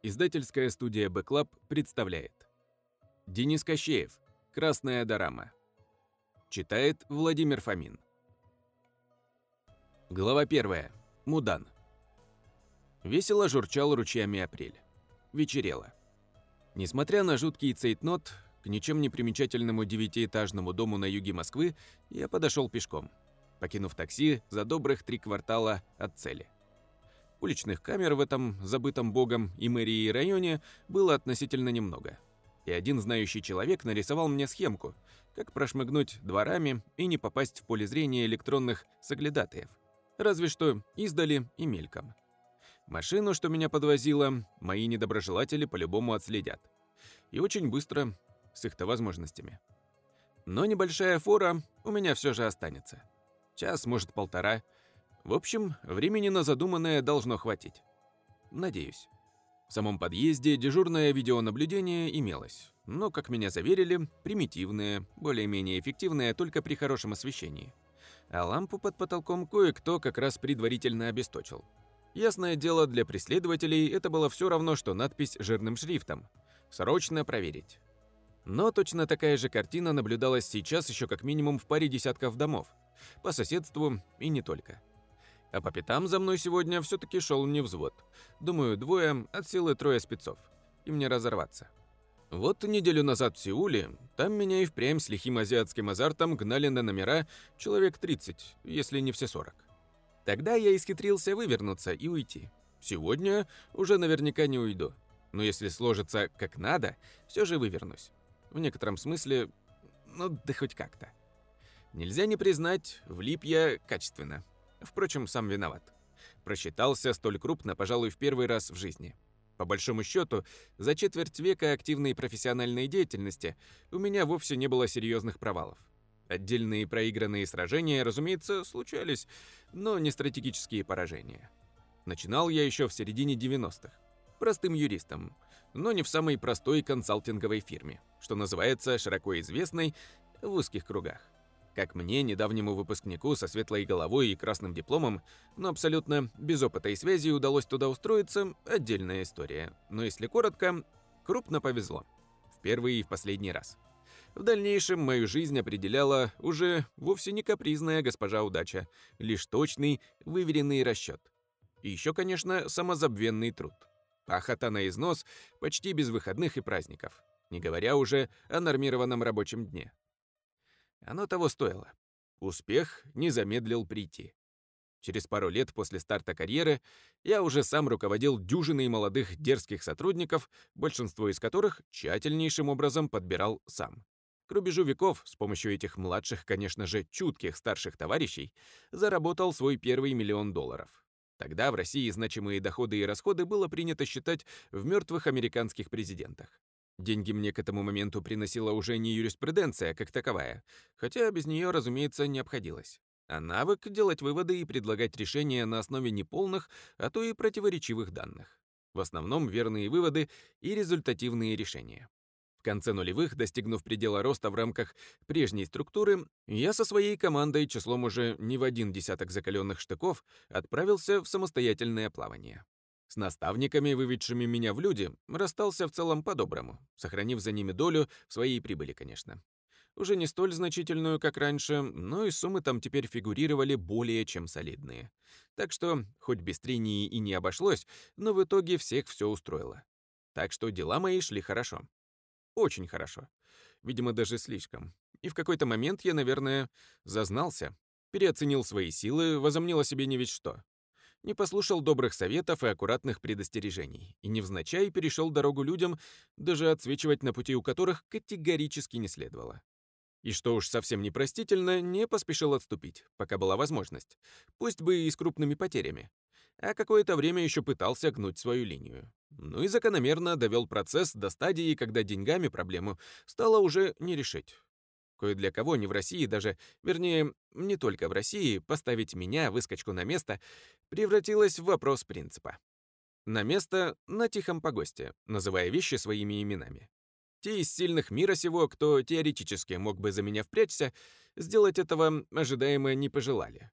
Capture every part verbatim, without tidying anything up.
Издательская студия Бэклаб представляет. Денис Кощеев. Красная дорама. Читает Владимир Фомин. Глава первая. Мудан. Весело журчал ручьями апрель. Вечерело. Несмотря на жуткий цейтнот, к ничем не примечательному девятиэтажному дому на юге Москвы я подошел пешком, покинув такси за добрых три квартала от цели. Уличных камер в этом забытом богом и мэрией районе было относительно немного. И один знающий человек нарисовал мне схемку, как прошмыгнуть дворами и не попасть в поле зрения электронных соглядатаев. Разве что издали и мельком. Машину, что меня подвозила, мои недоброжелатели по-любому отследят. И очень быстро, с их-то возможностями. Но небольшая фора у меня все же останется. Час, может, полтора. В общем, времени на задуманное должно хватить. Надеюсь. В самом подъезде дежурное видеонаблюдение имелось, но, как меня заверили, примитивное, более-менее эффективное только при хорошем освещении. А лампу под потолком кое-кто как раз предварительно обесточил. Ясное дело, для преследователей это было все равно, что надпись жирным шрифтом «Срочно проверить». Но точно такая же картина наблюдалась сейчас еще как минимум в паре десятков домов, по соседству и не только. А по пятам за мной сегодня все-таки шел не взвод. Думаю, двое, от силы трое спецов. Им не разорваться. Вот неделю назад в Сеуле, там меня и впрямь с лихим азиатским азартом гнали на номера человек тридцать, если не все сорок. Тогда я исхитрился вывернуться и уйти. Сегодня уже наверняка не уйду. Но если сложится как надо, все же вывернусь. В некотором смысле, ну да хоть как-то. Нельзя не признать, влип я качественно. Впрочем, сам виноват. Просчитался столь крупно, пожалуй, в первый раз в жизни. По большому счету, за четверть века активной профессиональной деятельности у меня вовсе не было серьезных провалов. Отдельные проигранные сражения, разумеется, случались, но не стратегические поражения. Начинал я еще в середине девяностых. Простым юристом, но не в самой простой консалтинговой фирме, что называется широко известной в узких кругах. Как мне, недавнему выпускнику со светлой головой и красным дипломом, но абсолютно без опыта и связи удалось туда устроиться, отдельная история. Но если коротко, крупно повезло. В первый и в последний раз. В дальнейшем мою жизнь определяла уже вовсе не капризная госпожа удача, лишь точный, выверенный расчет. И еще, конечно, самозабвенный труд. Пахота на износ почти без выходных и праздников, не говоря уже о нормированном рабочем дне. Оно того стоило. Успех не замедлил прийти. Через пару лет после старта карьеры я уже сам руководил дюжиной молодых дерзких сотрудников, большинство из которых тщательнейшим образом подбирал сам. К рубежу веков с помощью этих младших, конечно же, чутких старших товарищей заработал свой первый миллион долларов. Тогда в России значимые доходы и расходы было принято считать в мертвых американских президентах. Деньги мне к этому моменту приносила уже не юриспруденция как таковая, хотя без нее, разумеется, не обходилось, а навык делать выводы и предлагать решения на основе неполных, а то и противоречивых данных. В основном верные выводы и результативные решения. В конце нулевых, достигнув предела роста в рамках прежней структуры, я со своей командой числом уже не в один десяток закаленных штыков отправился в самостоятельное плавание. С наставниками, выведшими меня в люди, расстался в целом по-доброму, сохранив за ними долю в своей прибыли, конечно. Уже не столь значительную, как раньше, но и суммы там теперь фигурировали более чем солидные. Так что, хоть без трении и не обошлось, но в итоге всех все устроило. Так что дела мои шли хорошо. Очень хорошо. Видимо, даже слишком. И в какой-то момент я, наверное, зазнался, переоценил свои силы, возомнил о себе не ведь что. Не послушал добрых советов и аккуратных предостережений, и невзначай перешел дорогу людям, даже отсвечивать на пути у которых категорически не следовало. И что уж совсем непростительно, не поспешил отступить, пока была возможность, пусть бы и с крупными потерями. А какое-то время еще пытался гнуть свою линию. Ну и закономерно довел процесс до стадии, когда деньгами проблему стало уже не решить. Кое для кого не в России даже, вернее, не только в России, поставить меня, выскочку, на место, превратилось в вопрос принципа. На место на тихом погосте, называя вещи своими именами. Те из сильных мира сего, кто теоретически мог бы за меня впрячься, сделать этого ожидаемо не пожелали.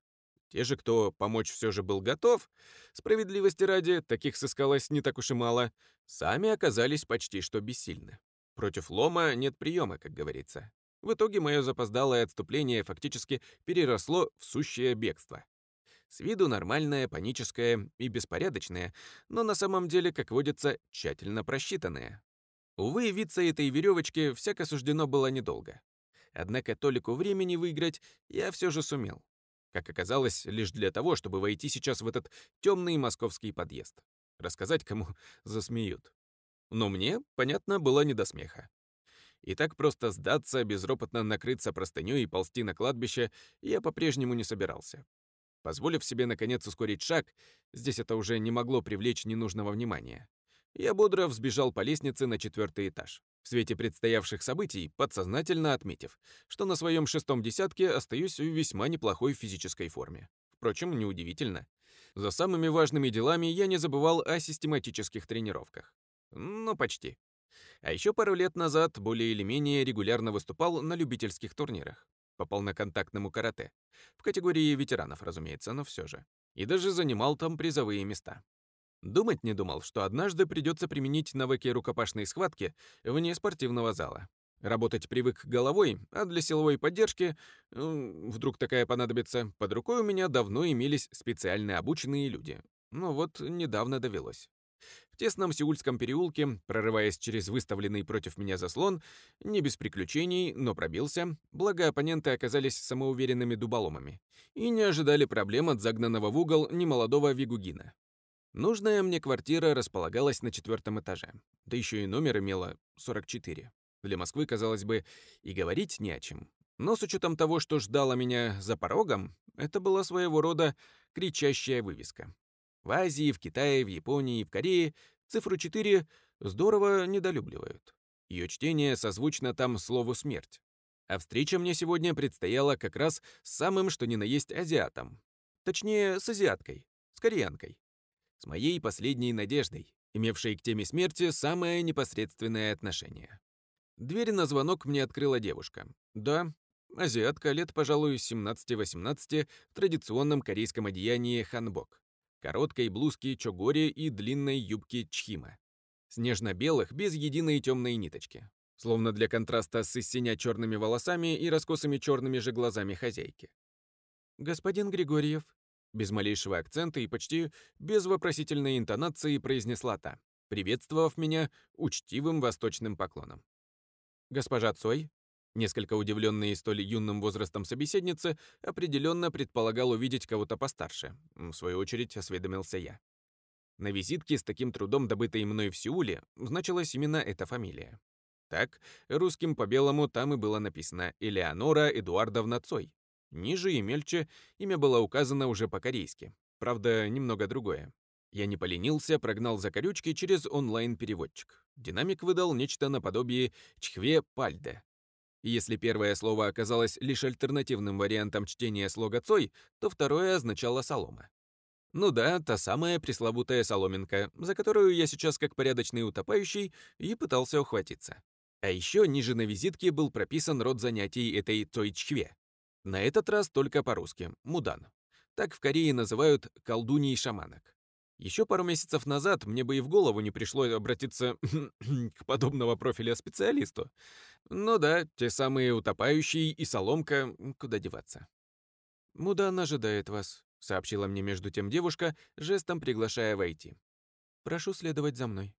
Те же, кто помочь все же был готов, справедливости ради, таких сыскалось не так уж и мало, сами оказались почти что бессильны. Против лома нет приема, как говорится. В итоге мое запоздалое отступление фактически переросло в сущее бегство. С виду нормальное, паническое и беспорядочное, но на самом деле, как водится, тщательно просчитанное. Увы, виться этой веревочки всяко суждено было недолго. Однако толику времени выиграть я все же сумел. Как оказалось, лишь для того, чтобы войти сейчас в этот темный московский подъезд. Рассказать кому засмеют. Но мне, понятно, было не до смеха. И так просто сдаться, безропотно накрыться простынёй и ползти на кладбище я по-прежнему не собирался. Позволив себе, наконец, ускорить шаг, здесь это уже не могло привлечь ненужного внимания, я бодро взбежал по лестнице на четвертый этаж, в свете предстоявших событий, подсознательно отметив, что на своем шестом десятке остаюсь в весьма неплохой физической форме. Впрочем, неудивительно. За самыми важными делами я не забывал о систематических тренировках. Ну, почти. А еще пару лет назад более или менее регулярно выступал на любительских турнирах по полноконтактному карате. В категории ветеранов, разумеется, но все же. И даже занимал там призовые места. Думать не думал, что однажды придется применить навыки рукопашной схватки вне спортивного зала. Работать привык головой, а для силовой поддержки, э, вдруг такая понадобится, под рукой у меня давно имелись специально обученные люди. Но вот недавно довелось. В тесном сеульском переулке, прорываясь через выставленный против меня заслон, не без приключений, но пробился, благо оппоненты оказались самоуверенными дуболомами и не ожидали проблем от загнанного в угол немолодого вигугина. Нужная мне квартира располагалась на четвертом этаже, да еще и номер имела сорок четыре. Для Москвы, казалось бы, и говорить не о чем. Но с учетом того, что ждало меня за порогом, это была своего рода кричащая вывеска. В Азии, в Китае, в Японии и в Корее цифру четыре здорово недолюбливают. Ее чтение созвучно там слову «смерть». А встреча мне сегодня предстояла как раз с самым что ни на есть азиатом. Точнее, с азиаткой, с кореянкой. С моей последней надеждой, имевшей к теме смерти самое непосредственное отношение. Дверь на звонок мне открыла девушка. Да, азиатка лет, пожалуй, семнадцати-восемнадцати в традиционном корейском одеянии ханбок, короткой блузке чогори и длинной юбке чхима. Снежно-белых, без единой темной ниточки. Словно для контраста с синя-черными волосами и раскосыми черными же глазами хозяйки. «Господин Григорьев», без малейшего акцента и почти без вопросительной интонации произнесла та, приветствовав меня учтивым восточным поклоном. Госпожа Цой, несколько удивленный столь юным возрастом собеседницы, определенно предполагал увидеть кого-то постарше. В свою очередь осведомился я. На визитке, с таким трудом добытой мной в Сеуле, значилась именно эта фамилия. Так, русским по белому там и было написано «Элеонора Эдуардовна Цой». Ниже и мельче имя было указано уже по-корейски. Правда, немного другое. Я не поленился, прогнал закорючки через онлайн-переводчик. Динамик выдал нечто наподобие «чхве пальде». И если первое слово оказалось лишь альтернативным вариантом чтения слога «цой», то второе означало «солома». Ну да, та самая пресловутая соломинка, за которую я сейчас, как порядочный утопающий, и пытался ухватиться. А еще ниже на визитке был прописан род занятий этой цой-чхве. На этот раз только по-русски — мудан. Так в Корее называют колдуней-шаманок. Еще пару месяцев назад мне бы и в голову не пришло обратиться к подобного профиля специалисту. Ну да, те самые утопающие и соломка, куда деваться. «Мудан ожидает вас», — сообщила мне между тем девушка, жестом приглашая войти. «Прошу следовать за мной».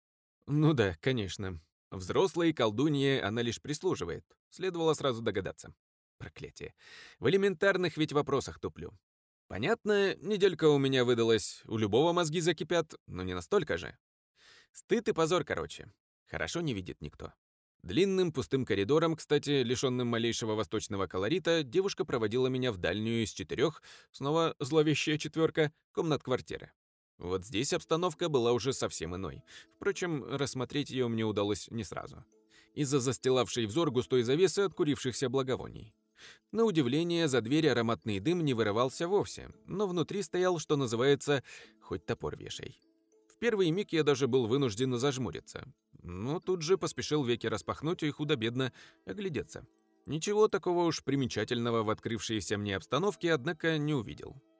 Ну да, конечно. Взрослой колдунье она лишь прислуживает. Следовало сразу догадаться. Проклятие. В элементарных ведь вопросах туплю. Понятно, неделька у меня выдалась, у любого мозги закипят, но не настолько же. Стыд и позор, короче. Хорошо не видит никто. Длинным пустым коридором, кстати, лишенным малейшего восточного колорита, девушка проводила меня в дальнюю из четырех, снова зловещая четверка, комнат квартиры. Вот здесь обстановка была уже совсем иной. Впрочем, рассмотреть ее мне удалось не сразу. Из-за застилавшей взор густой завесы от курившихся благовоний. На удивление, за дверь ароматный дым не вырывался вовсе, но внутри стоял, что называется, хоть топор вешай. В первый миг я даже был вынужден зажмуриться, но тут же поспешил веки распахнуть и худо-бедно оглядеться. Ничего такого уж примечательного в открывшейся мне обстановке, однако, не увидел.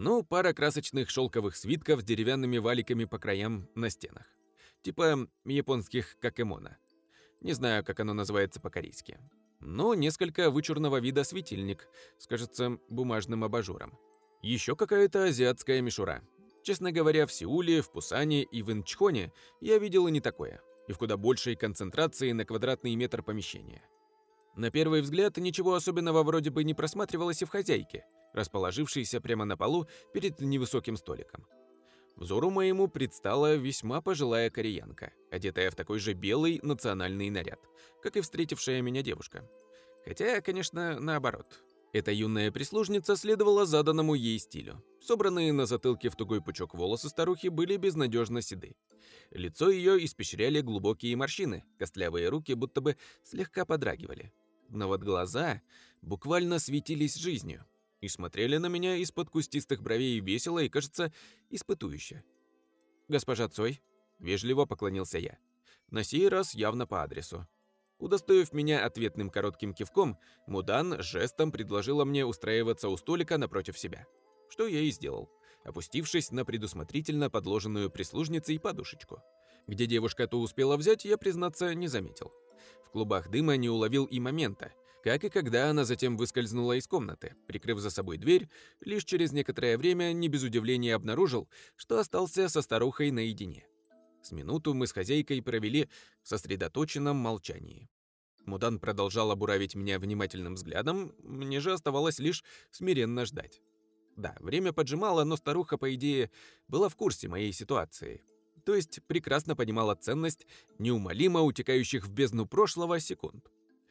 Ну, пара красочных шелковых свитков с деревянными валиками по краям на стенах. Типа японских какэмона. Не знаю, как оно называется по-корейски. Но несколько вычурного вида светильник с, кажется, бумажным абажуром. Еще какая-то азиатская мишура. Честно говоря, в Сеуле, в Пусане и в Инчхоне я видел и не такое. И в куда большей концентрации на квадратный метр помещения. На первый взгляд ничего особенного вроде бы не просматривалось и в хозяйке, расположившейся прямо на полу перед невысоким столиком. Взору моему предстала весьма пожилая кореянка, одетая в такой же белый национальный наряд, как и встретившая меня девушка. Хотя, конечно, наоборот. Эта юная прислужница следовала заданному ей стилю. Собранные на затылке в тугой пучок волосы старухи были безнадежно седы. Лицо ее испещряли глубокие морщины, костлявые руки будто бы слегка подрагивали. Но вот глаза буквально светились жизнью и смотрели на меня из-под кустистых бровей весело и, кажется, испытующе. «Госпожа Цой», — вежливо поклонился я, на сей раз явно по адресу. Удостоив меня ответным коротким кивком, Мудан жестом предложила мне устраиваться у столика напротив себя. Что я и сделал, опустившись на предусмотрительно подложенную прислужницей подушечку. Где девушка то успела взять, я, признаться, не заметил. В клубах дыма не уловил и момента, как и когда она затем выскользнула из комнаты, прикрыв за собой дверь, лишь через некоторое время не без удивления обнаружил, что остался со старухой наедине. С минуту мы с хозяйкой провели в сосредоточенном молчании. Мудан продолжала буравить меня внимательным взглядом, мне же оставалось лишь смиренно ждать. Да, время поджимало, но старуха, по идее, была в курсе моей ситуации. То есть прекрасно понимала ценность неумолимо утекающих в бездну прошлого секунд.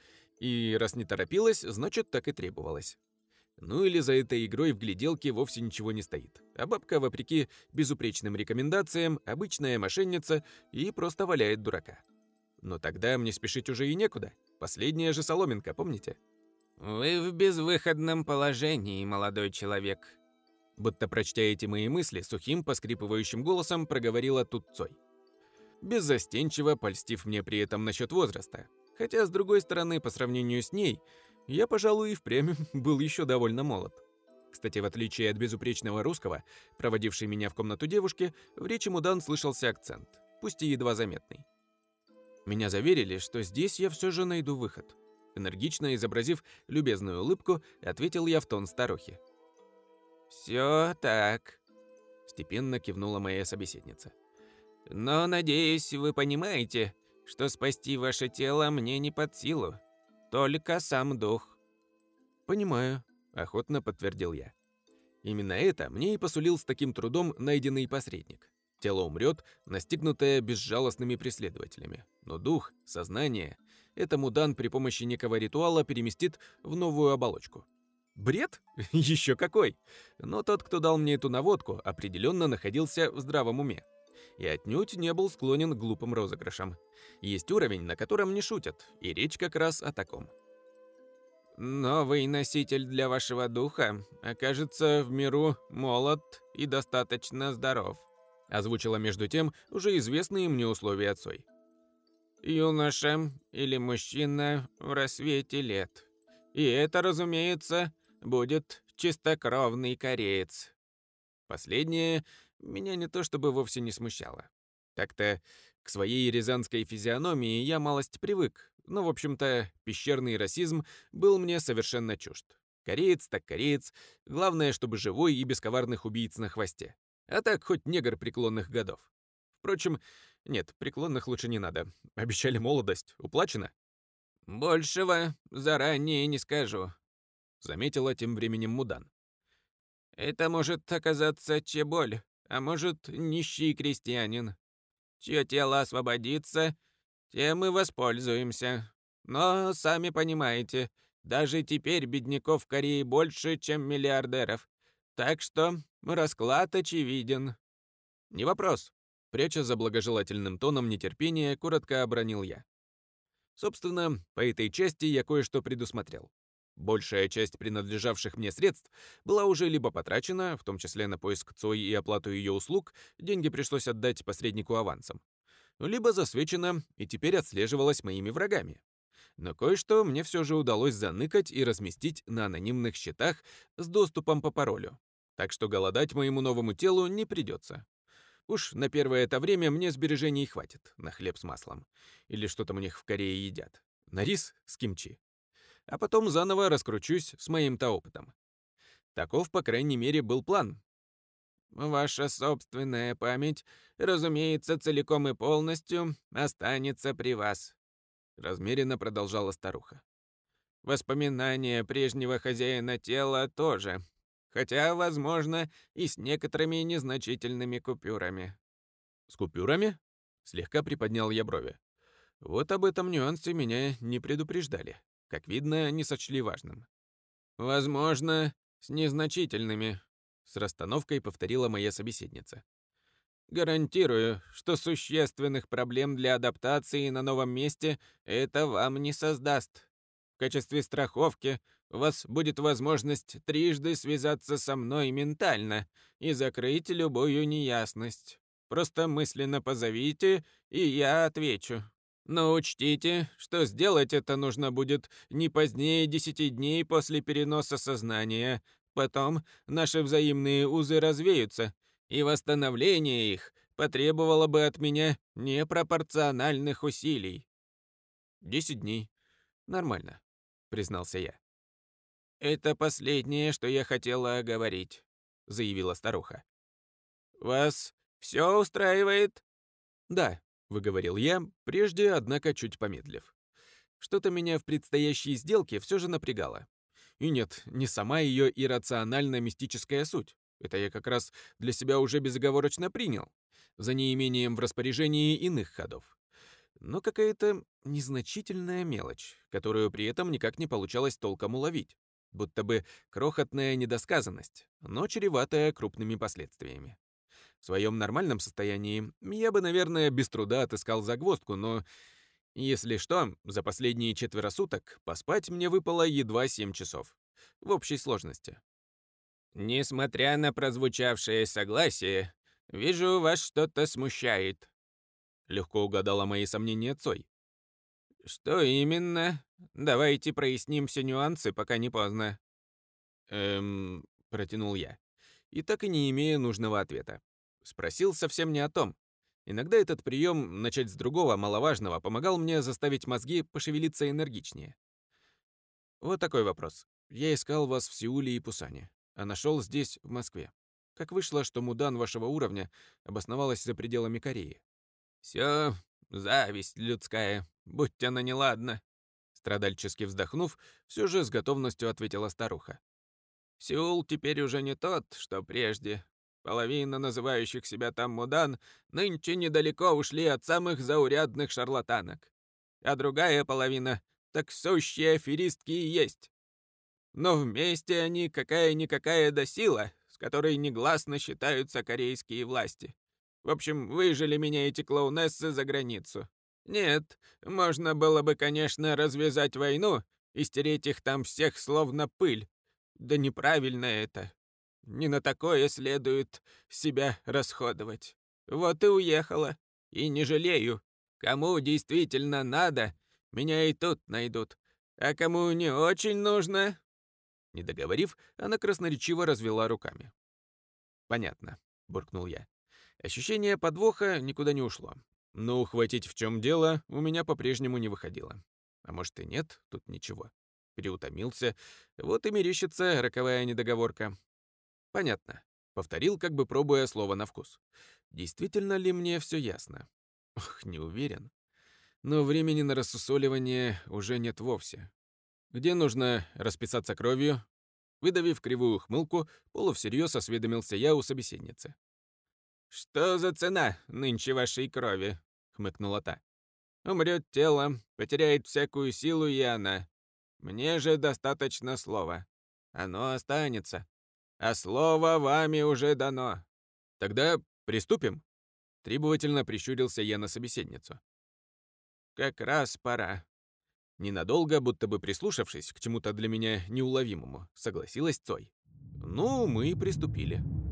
И раз не торопилась, значит, так и требовалось. Ну или за этой игрой в гляделки вовсе ничего не стоит. А бабка, вопреки безупречным рекомендациям, обычная мошенница и просто валяет дурака. Но тогда мне спешить уже и некуда. Последняя же соломинка, помните? «Вы в безвыходном положении, молодой человек», будто прочтя эти мои мысли, сухим, поскрипывающим голосом проговорила тут Цой. Беззастенчиво польстив мне при этом насчет возраста. Хотя, с другой стороны, по сравнению с ней, я, пожалуй, и впрямь был еще довольно молод. Кстати, в отличие от безупречного русского, проводившей меня в комнату девушки, в речи Мудан слышался акцент, пусть и едва заметный. Меня заверили, что здесь я все же найду выход. Энергично изобразив любезную улыбку, ответил я в тон старухи. «Все так», — степенно кивнула моя собеседница. «Но, надеюсь, вы понимаете, что спасти ваше тело мне не под силу, только сам дух». «Понимаю», — охотно подтвердил я. Именно это мне и посулил с таким трудом найденный посредник. Тело умрет, настигнутое безжалостными преследователями. Но дух, сознание, это Мудан при помощи некого ритуала переместит в новую оболочку. Бред? Еще какой! Но тот, кто дал мне эту наводку, определенно находился в здравом уме. И отнюдь не был склонен к глупым розыгрышам. Есть уровень, на котором не шутят, и речь как раз о таком. «Новый носитель для вашего духа окажется в миру молод и достаточно здоров», озвучила между тем уже известные мне условия Цой. «Юноша или мужчина в рассвете лет. И это, разумеется, будет чистокровный кореец». Последнее меня не то чтобы вовсе не смущало. Так-то к своей рязанской физиономии я малость привык, но, в общем-то, пещерный расизм был мне совершенно чужд. Кореец так кореец, главное, чтобы живой и без коварных убийц на хвосте. А так хоть негр преклонных годов. Впрочем, нет, преклонных лучше не надо. Обещали молодость. Уплачено? «Большего заранее не скажу», — заметила тем временем Мудан. «Это может оказаться чеболь, а может нищий крестьянин. Чье тело освободится, тем и воспользуемся. Но, сами понимаете, даже теперь бедняков в Корее больше, чем миллиардеров. Так что расклад очевиден». «Не вопрос», — пряча за благожелательным тоном нетерпения, коротко обронил я. Собственно, по этой части я кое-что предусмотрел. Большая часть принадлежавших мне средств была уже либо потрачена, в том числе на поиск Цой и оплату ее услуг, деньги пришлось отдать посреднику авансом, либо засвечена и теперь отслеживалась моими врагами. Но кое-что мне все же удалось заныкать и разместить на анонимных счетах с доступом по паролю. так что голодать моему новому телу не придется. Уж на первое это время мне сбережений хватит на хлеб с маслом. Или что там у них в Корее едят. На рис с кимчи. А потом заново раскручусь с моим-то опытом. Таков, по крайней мере, был план. Ваша собственная память, разумеется, целиком и полностью останется при вас, размеренно продолжала старуха. Воспоминания прежнего хозяина тела тоже, хотя, возможно, и с некоторыми незначительными купюрами. С купюрами? Слегка приподнял я брови. Вот об этом нюансе меня не предупреждали. Как видно, не сочли важным. Возможно, с незначительными, с расстановкой повторила моя собеседница. Гарантирую, что существенных проблем для адаптации на новом месте это вам не создаст. В качестве страховки у вас будет возможность трижды связаться со мной ментально и закрыть любую неясность. Просто мысленно позовите, и я отвечу. Но учтите, что сделать это нужно будет не позднее десяти дней после переноса сознания. Потом наши взаимные узы развеются, и восстановление их потребовало бы от меня непропорциональных усилий. «Десять дней. Нормально», — признался я. «Это последнее, что я хотела говорить», — заявила старуха. «Вас все устраивает?» «Да», — выговорил я, прежде, однако, чуть помедлив. Что-то меня в предстоящей сделке все же напрягало. И нет, не сама ее иррационально-мистическая суть. Это я как раз для себя уже безоговорочно принял, за неимением в распоряжении иных ходов. Но какая-то незначительная мелочь, которую при этом никак не получалось толком уловить. Будто бы крохотная недосказанность, но чреватая крупными последствиями. В своем нормальном состоянии я бы, наверное, без труда отыскал загвоздку, но, если что, за последние четверо суток поспать мне выпало едва семь часов. В общей сложности. «Несмотря на прозвучавшее согласие, вижу, вас что-то смущает», — легко угадала мои сомнения Цой. «Что именно? Давайте проясним все нюансы, пока не поздно». «Эм...» — протянул я. И так и не имея нужного ответа. Спросил совсем не о том. Иногда этот прием, начать с другого, маловажного, помогал мне заставить мозги пошевелиться энергичнее. Вот такой вопрос. Я искал вас в Сеуле и Пусане, а нашел здесь, в Москве. Как вышло, что Мудан вашего уровня обосновалась за пределами Кореи? Все зависть людская, будь она неладна. Страдальчески вздохнув, все же с готовностью ответила старуха. Сеул теперь уже не тот, что прежде. Половина называющих себя там Мудан нынче недалеко ушли от самых заурядных шарлатанок. А другая половина так сущие аферистки и есть. Но вместе они какая-никакая досила, с которой негласно считаются корейские власти. В общем, выжили меня эти клоунессы за границу. Нет, можно было бы, конечно, развязать войну и стереть их там всех словно пыль. Да неправильно это. Не на такое следует себя расходовать. Вот и уехала. И не жалею. Кому действительно надо, меня и тут найдут. А кому не очень нужно...» Не договорив, она красноречиво развела руками. «Понятно», — буркнул я. Ощущение подвоха никуда не ушло. Но ухватить, в чем дело, у меня по-прежнему не выходило. А может и нет, тут ничего. Переутомился. Вот и мерещится роковая недоговорка. «Понятно», — повторил, как бы пробуя слово на вкус. «Действительно ли мне все ясно?» Ох, не уверен. Но времени на рассусоливание уже нет вовсе. Где нужно расписаться кровью? Выдавив кривую ухмылку, полувсерьез осведомился я у собеседницы. «Что за цена нынче вашей крови?» — хмыкнула та. «Умрет тело, потеряет всякую силу и она. Мне же достаточно слова. Оно останется. А слово вами уже дано». «Тогда приступим?» — требовательно прищурился я на собеседницу. «Как раз пора». Ненадолго, будто бы прислушавшись к чему-то для меня неуловимому, согласилась Цой. «Ну, мы и приступили».